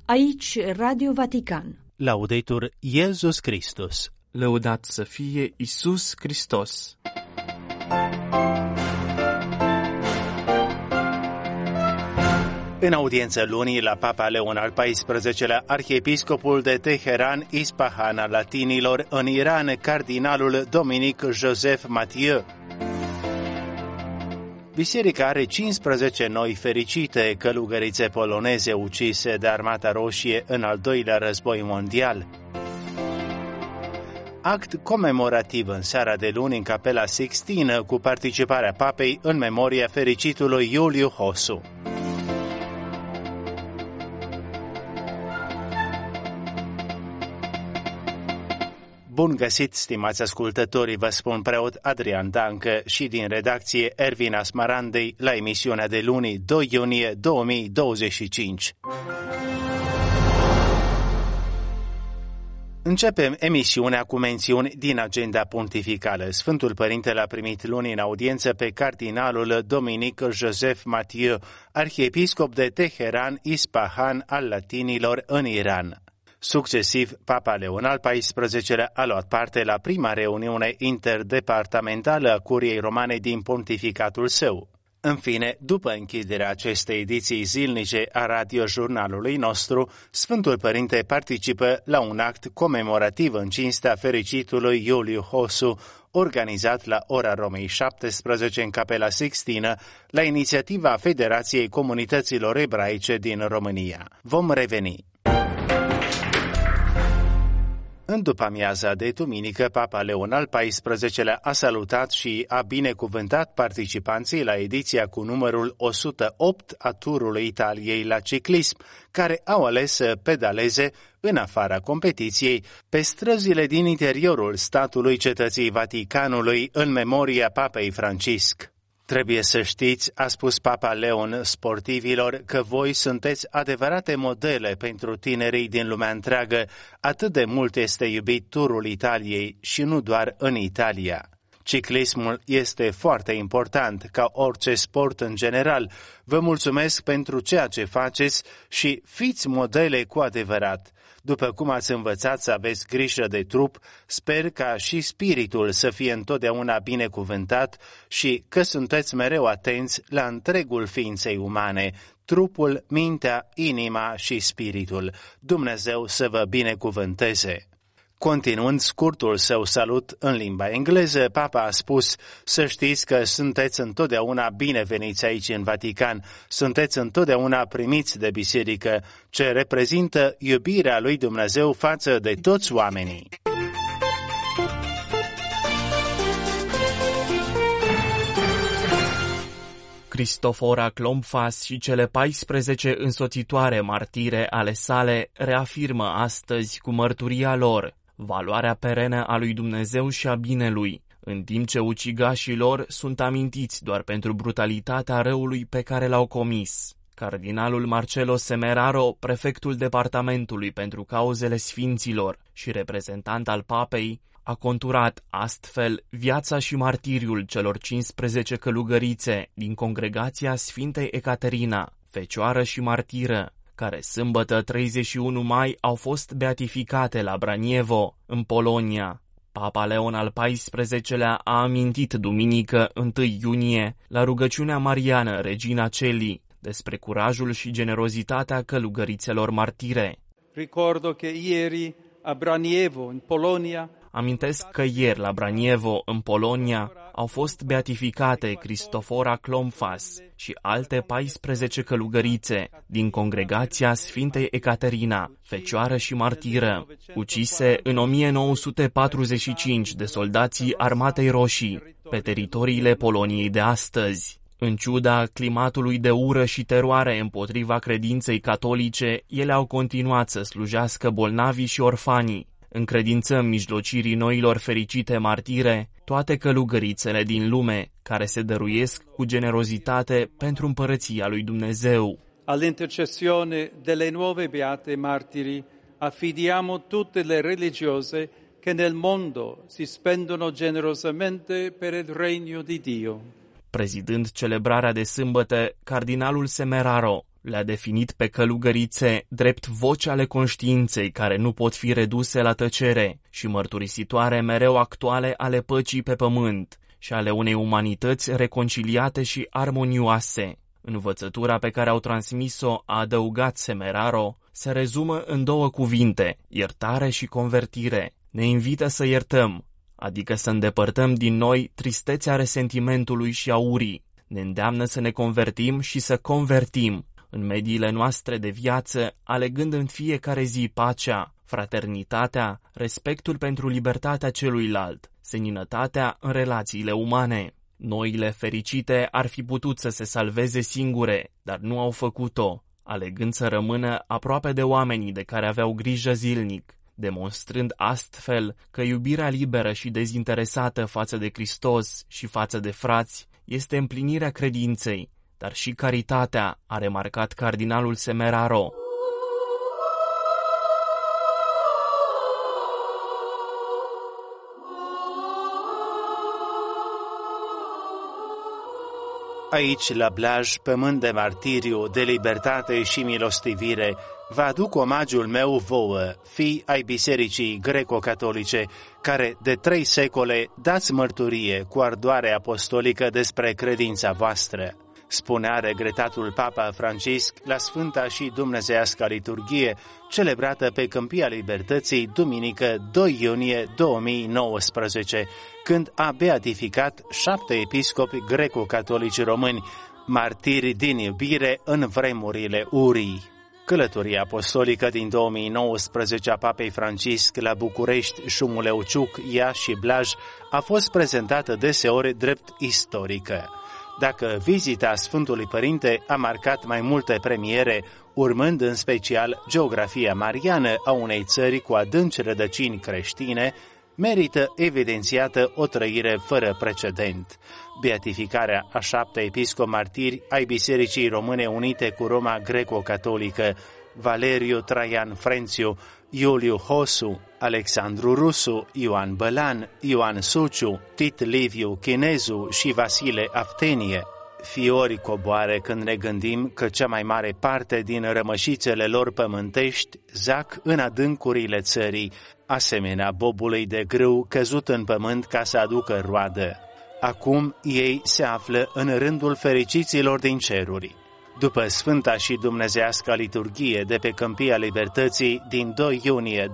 Aici Radio Vatican. Laudetur Iesus Christus. Lăudat să fie Iisus Hristos. În audiență luni la Papa Leon al XIV-lea, arhiepiscopul de Teheran, Ispahan al latinilor, în Iran, cardinalul Dominic Joseph Mathieu. Biserica are 15 noi fericite călugărițe poloneze ucise de Armata Roșie în al doilea război mondial. Act comemorativ în seara de luni în Capela Sixtină cu participarea papei în memoria fericitului Iuliu Hosu. Bun găsit, stimați ascultători, vă spun preot Adrian Dancă și din redacție Ervin Asmarandei la emisiunea de luni 2 iunie 2025. Începem emisiunea cu mențiuni din agenda pontifală. Sfântul Părinte l-a primit luni în audiență pe cardinalul Dominic Joseph Mathieu, arhiepiscop de Teheran, Ispahan al latinilor în Iran. Succesiv, Papa Leon al XIV-lea a luat parte la prima reuniune interdepartamentală a Curiei Romane din pontificatul său. În fine, după închiderea acestei ediții zilnice a radiojurnalului nostru, Sfântul Părinte participă la un act comemorativ în cinstea fericitului Iuliu Hosu, organizat la ora Romei 17 în Capela Sixtină, la inițiativa Federației Comunităților Ebraice din România. Vom reveni. În după-amiaza de duminică, Papa Leon al XIV-lea a salutat și a binecuvântat participanții la ediția cu numărul 108 a Turului Italiei la ciclism, care au ales să pedaleze în afara competiției pe străzile din interiorul statului Cetății Vaticanului în memoria Papei Francisc. Trebuie să știți, a spus Papa Leon sportivilor, că voi sunteți adevărate modele pentru tinerii din lumea întreagă, atât de mult este iubit Turul Italiei și nu doar în Italia. Ciclismul este foarte important, ca orice sport în general. Vă mulțumesc pentru ceea ce faceți și fiți modele cu adevărat. După cum ați învățat să aveți grijă de trup, sper ca și spiritul să fie întotdeauna binecuvântat și că sunteți mereu atenți la întregul ființei umane, trupul, mintea, inima și spiritul. Dumnezeu să vă binecuvânteze! Continuând scurtul său salut în limba engleză, Papa a spus: să știți că sunteți întotdeauna bineveniți aici în Vatican, sunteți întotdeauna primiți de biserică, ce reprezintă iubirea lui Dumnezeu față de toți oamenii. Cristofora Clomfas și cele 14 însoțitoare martire ale sale reafirmă astăzi cu mărturia lor valoarea perenă a lui Dumnezeu și a binelui, în timp ce ucigașii lor sunt amintiți doar pentru brutalitatea răului pe care l-au comis. Cardinalul Marcello Semeraro, prefectul departamentului pentru cauzele sfinților și reprezentant al papei, a conturat astfel viața și martiriul celor 15 călugărițe din congregația Sfintei Ecaterina, fecioară și martiră, care sâmbătă 31 mai au fost beatificate la Braniewo, în Polonia. Papa Leon al XIV-lea a amintit duminică 1 iunie, la rugăciunea mariană Regina Celi, despre curajul și generozitatea călugărițelor martire. Ricordo che ieri a Braniewo, în Polonia, Amintesc că ieri la Braniewo, în Polonia, au fost beatificate Cristofora Clomfas și alte 14 călugărițe din congregația Sfintei Ecaterina, fecioară și martiră, ucise în 1945 de soldații Armatei Roșii pe teritoriile Poloniei de astăzi. În ciuda climatului de ură și teroare împotriva credinței catolice, ele au continuat să slujească bolnavii și orfanii. Încredințăm mijlocirii noilor fericite martire toate călugărițele din lume care se dăruiesc cu generozitate pentru împărăția lui Dumnezeu. All'intercessione delle nuove beate martiri affidiamo tutte le religiose che nel mondo si spendono generosamente per il regno di Dio. Prezidând celebrarea de sâmbătă, cardinalul Semeraro Le-a definit pe călugărițe drept voci ale conștiinței care nu pot fi reduse la tăcere și mărturisitoare mereu actuale ale păcii pe pământ și ale unei umanități reconciliate și armonioase. Învățătura pe care au transmis-o, a adăugat Semeraro, se rezumă în 2 cuvinte, iertare și convertire. Ne invită să iertăm, adică să îndepărtăm din noi tristețea resentimentului și a urii. Ne îndeamnă să ne convertim și să convertim în mediile noastre de viață, alegând în fiecare zi pacea, fraternitatea, respectul pentru libertatea celuilalt, seninătatea în relațiile umane. Noile fericite ar fi putut să se salveze singure, dar nu au făcut-o, alegând să rămână aproape de oamenii de care aveau grijă zilnic, demonstrând astfel că iubirea liberă și dezinteresată față de Hristos și față de frați este împlinirea credinței, dar și caritatea, a remarcat cardinalul Semeraro. Aici, la Blaj, pământ de martiriu, de libertate și milostivire, vă aduc omagiul meu vouă, fii ai Bisericii Greco-Catolice, care de 3 secole dați mărturie cu ardoare apostolică despre credința voastră, spunea regretatul Papa Francisc la Sfânta și Dumnezeiasca Liturghie, celebrată pe Câmpia Libertății, duminică 2 iunie 2019, când a beatificat 7 episcopi greco-catolici români, martiri din iubire în vremurile urii. Călătoria apostolică din 2019 a Papei Francisc la București, Șumuleuciuc, Iași și Blaj a fost prezentată deseori drept istorică. Dacă vizita Sfântului Părinte a marcat mai multe premiere, urmând în special geografia mariană a unei țări cu adânci rădăcini creștine, merită evidențiată o trăire fără precedent. Beatificarea a 7 episcopi martiri ai Bisericii Române Unite cu Roma Greco-Catolică, Valeriu Traian Frențiu, Iuliu Hosu, Alexandru Rusu, Ioan Bălan, Ioan Suciu, Tit Liviu Chinezu și Vasile Aftenie. Fiori coboare când ne gândim că cea mai mare parte din rămășițele lor pământești zac în adâncurile țării, asemenea bobului de grâu căzut în pământ ca să aducă roadă. Acum ei se află în rândul fericiților din ceruri. După Sfânta și Dumnezeiasca Liturghie de pe Câmpia Libertății din 2 iunie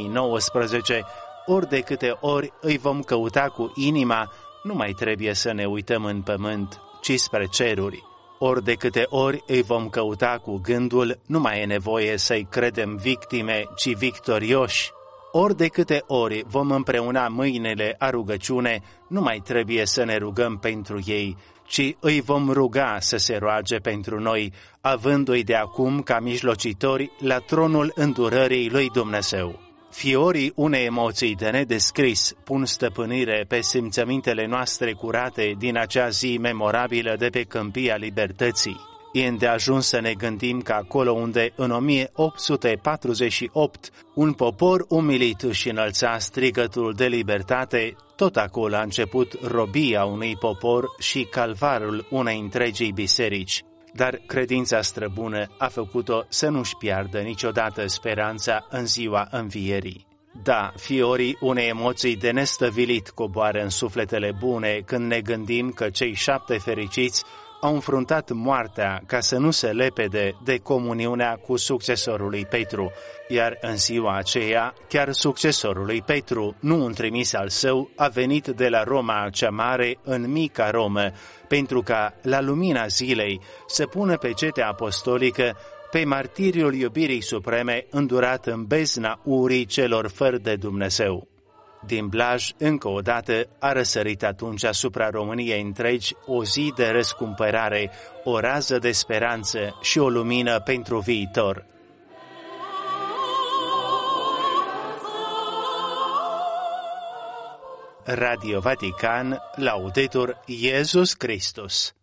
2019, ori de câte ori îi vom căuta cu inima, nu mai trebuie să ne uităm în pământ, ci spre ceruri. Ori de câte ori îi vom căuta cu gândul, nu mai e nevoie să-i credem victime, ci victorioși. Ori de câte ori vom împreuna mâinile a rugăciune, nu mai trebuie să ne rugăm pentru ei, ci îi vom ruga să se roage pentru noi, avându-i de acum ca mijlocitori la tronul îndurării lui Dumnezeu. Fiorii unei emoții de nedescris pun stăpânire pe simțămintele noastre curate din acea zi memorabilă de pe Câmpia Libertății. E îndeajuns să ne gândim că acolo unde în 1848 un popor umilit își înălța strigătul de libertate, tot acolo a început robia unui popor și calvarul unei întregii biserici. Dar credința străbună a făcut-o să nu-și piardă niciodată speranța în ziua învierii. Da, fiorii unei emoții de nestăvilit coboară în sufletele bune când ne gândim că cei 7 fericiți au înfruntat moartea ca să nu se lepede de comuniunea cu succesorul lui Petru, iar în ziua aceea, chiar succesorul lui Petru, nu un trimis al său, a venit de la Roma cea mare în mica Romă, pentru ca, la lumina zilei, să pună pecetea apostolică pe martiriul iubirii supreme îndurat în bezna urii celor fără de Dumnezeu. Din Blaj, încă o dată, a răsărit atunci asupra României întregi o zi de răscumpărare, o rază de speranță și o lumină pentru viitor. Radio Vatican, Laudetur Iesus Christus.